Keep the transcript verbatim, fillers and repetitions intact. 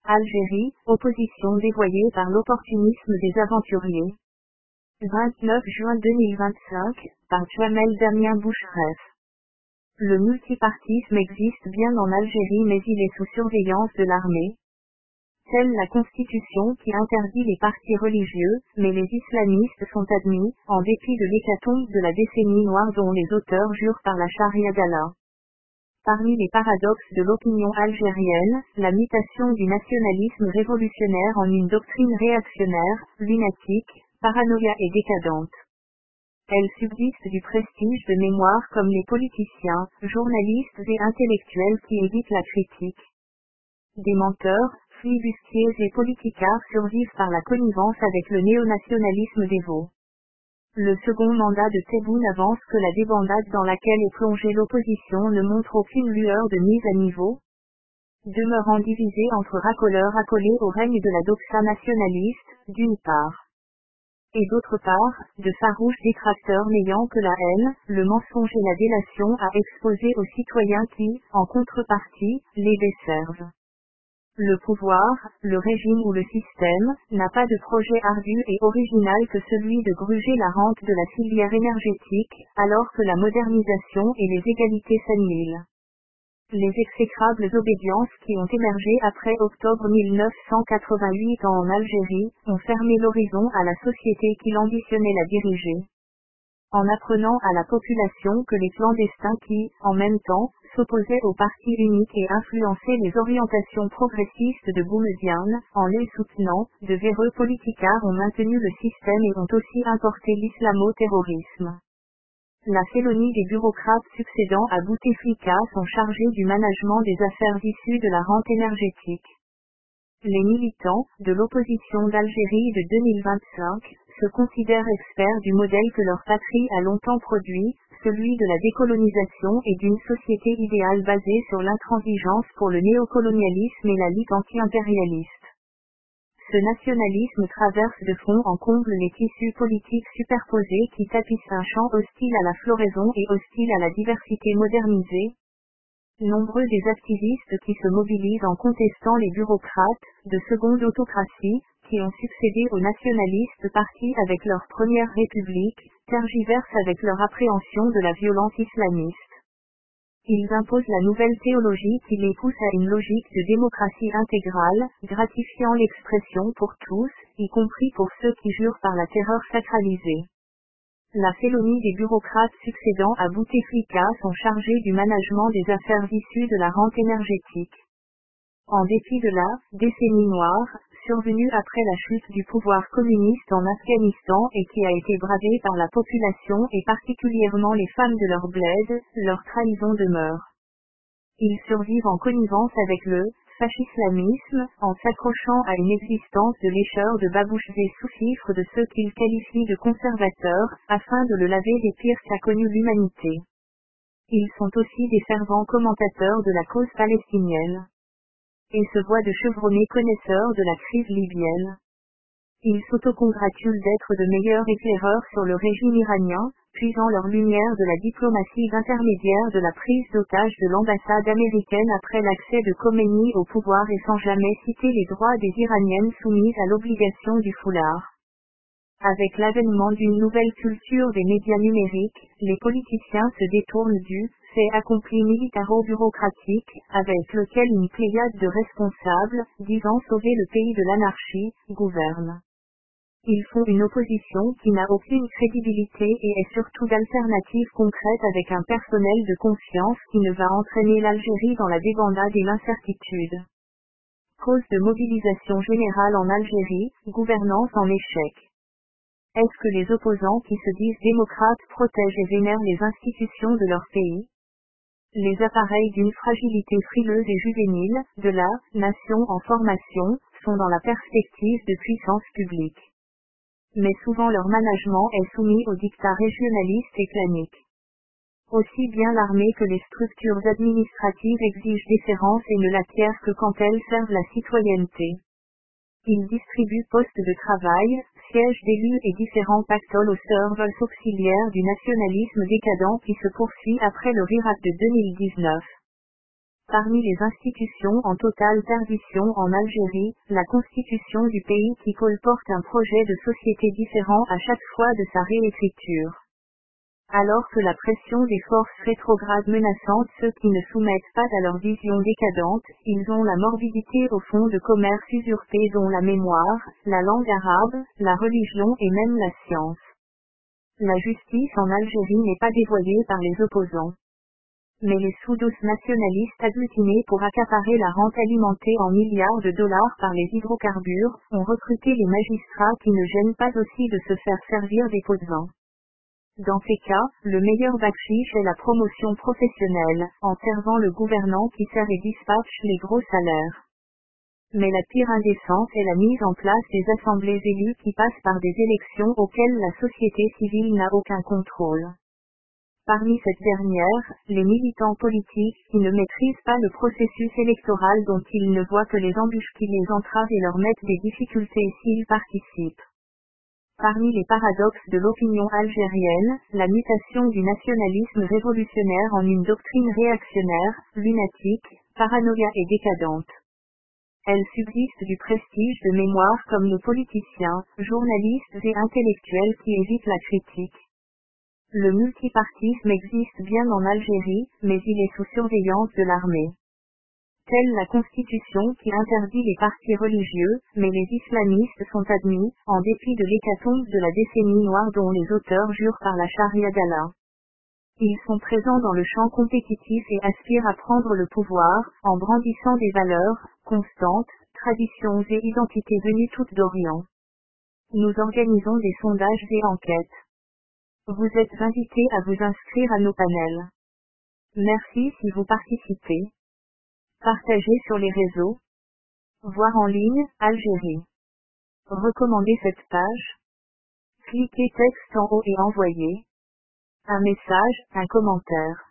Algérie, opposition dévoyée par l'opportunisme des aventuriers. vingt-neuf juin deux mille vingt-cinq, par Jamel Damien Bouchref. Le multipartisme existe bien en Algérie mais il est sous surveillance de l'armée. Telle la constitution qui interdit les partis religieux, mais les islamistes sont admis, en dépit de l'hécatombe de la décennie noire dont les auteurs jurent par la charia d'Allah. Parmi les paradoxes de l'opinion algérienne, la mutation du nationalisme révolutionnaire en une doctrine réactionnaire, lunatique, paranoïa et décadente. Elle subsiste du prestige de mémoire comme les politiciens, journalistes et intellectuels qui évitent la critique. Des menteurs, flibustiers et politicards survivent par la connivence avec le néonationalisme dévot. Le second mandat de Tebboune avance que la débandade dans laquelle est plongée l'opposition ne montre aucune lueur de mise à niveau. Demeurant divisée entre racoleurs accolés au règne de la doxa nationaliste, d'une part. Et d'autre part, de farouches détracteurs n'ayant que la haine, le mensonge et la délation à exposer aux citoyens qui, en contrepartie, les desservent. Le pouvoir, le régime ou le système, n'a pas de projet ardu et original que celui de gruger la rente de la filière énergétique, alors que la modernisation et les égalités s'annihilent. Les exécrables obédiences qui ont émergé après octobre mille neuf cent quatre-vingt-huit en Algérie, ont fermé l'horizon à la société qui ambitionnait la diriger. En apprenant à la population que les clandestins qui, en même temps, s'opposaient au parti unique et influençaient les orientations progressistes de Boumediene, en les soutenant, de véreux politicards ont maintenu le système et ont aussi importé l'islamo-terrorisme. La félonie des bureaucrates succédant à Bouteflika sont chargés du management des affaires issues de la rente énergétique. Les militants, de l'opposition d'Algérie de deux mille vingt-cinq, se considèrent experts du modèle que leur patrie a longtemps produit, celui de la décolonisation et d'une société idéale basée sur l'intransigeance pour le néocolonialisme et la lutte anti-impérialiste. Ce nationalisme traverse de fond en comble les tissus politiques superposés qui tapissent un champ hostile à la floraison et hostile à la diversité modernisée. Nombreux des activistes qui se mobilisent en contestant les bureaucrates, de seconde autocratie, qui ont succédé aux nationalistes partis avec leur première république, tergiversent avec leur appréhension de la violence islamiste. Ils imposent la nouvelle théologie qui les pousse à une logique de démocratie intégrale, gratifiant l'expression pour tous, y compris pour ceux qui jurent par la terreur sacralisée. La félonie des bureaucrates succédant à Bouteflika sont chargés du management des affaires issues de la rente énergétique. En dépit de la décennie noire, survenue après la chute du pouvoir communiste en Afghanistan et qui a été bravée par la population et particulièrement les femmes de leur bled, leur trahison demeure. Ils survivent en connivence avec le fascislamisme, en s'accrochant à une existence de lécheurs de babouches et sous-fifres de ceux qu'ils qualifient de conservateurs, afin de le laver des pires qu'a connu l'humanité. Ils sont aussi des fervents commentateurs de la cause palestinienne. Et se voient de chevronnés connaisseurs de la crise libyenne. Ils s'autocongratulent d'être de meilleurs éclaireurs sur le régime iranien, puisant leur lumière de la diplomatie d'intermédiaire de la prise d'otage de l'ambassade américaine après l'accès de Khomeini au pouvoir et sans jamais citer les droits des Iraniennes soumises à l'obligation du foulard. Avec l'avènement d'une nouvelle culture des médias numériques, les politiciens se détournent du fait accompli militaro-bureaucratique, avec lequel une pléiade de responsables, disant sauver le pays de l'anarchie, gouverne. Ils font une opposition qui n'a aucune crédibilité et est surtout d'alternative concrète avec un personnel de confiance qui ne va entraîner l'Algérie dans la débandade et l'incertitude. Cause de mobilisation générale en Algérie, gouvernance en échec. Est-ce que les opposants qui se disent démocrates protègent et vénèrent les institutions de leur pays? Les appareils d'une fragilité frileuse et juvénile, de la nation en formation, sont dans la perspective de puissance publique. Mais souvent leur management est soumis aux dictats régionalistes et claniques. Aussi bien l'armée que les structures administratives exigent déférence et ne l'acquièrent que quand elles servent la citoyenneté. Ils distribuent postes de travail, sièges d'élus et différents pactoles aux serveurs auxiliaires du nationalisme décadent qui se poursuit après le Irak de deux mille dix-neuf. Parmi les institutions en totale perdition en Algérie, la constitution du pays qui colporte un projet de société différent à chaque fois de sa réécriture. Alors que la pression des forces rétrogrades menaçant ceux qui ne soumettent pas à leur vision décadente, ils ont la morbidité au fond de commerce usurpé dont la mémoire, la langue arabe, la religion et même la science. La justice en Algérie n'est pas dévoyée par les opposants. Mais les soudos nationalistes agglutinés pour accaparer la rente alimentée en milliards de dollars par les hydrocarbures, ont recruté les magistrats qui ne gênent pas aussi de se faire servir des pots de vin. Dans ces cas, le meilleur bakchiche est la promotion professionnelle, en servant le gouvernant qui sert et dispatche les gros salaires. Mais la pire indécence est la mise en place des assemblées élues qui passent par des élections auxquelles la société civile n'a aucun contrôle. Parmi cette dernière, les militants politiques qui ne maîtrisent pas le processus électoral dont ils ne voient que les embûches qui les entravent et leur mettent des difficultés s'ils participent. Parmi les paradoxes de l'opinion algérienne, la mutation du nationalisme révolutionnaire en une doctrine réactionnaire, lunatique, paranoïa et décadente. Elle subsiste du prestige de mémoire comme nos politiciens, journalistes et intellectuels qui évitent la critique. Le multipartisme existe bien en Algérie, mais il est sous surveillance de l'armée. Telle la constitution qui interdit les partis religieux, mais les islamistes sont admis, en dépit de l'hécatombe de la décennie noire dont les auteurs jurent par la charia d'Allah. Ils sont présents dans le champ compétitif et aspirent à prendre le pouvoir, en brandissant des valeurs, constantes, traditions et identités venues toutes d'Orient. Nous organisons des sondages et enquêtes. Vous êtes invités à vous inscrire à nos panels. Merci si vous participez. Partagez sur les réseaux. Voir en ligne, Algérie. Recommandez cette page. Cliquez texte en haut et envoyez un message, un commentaire.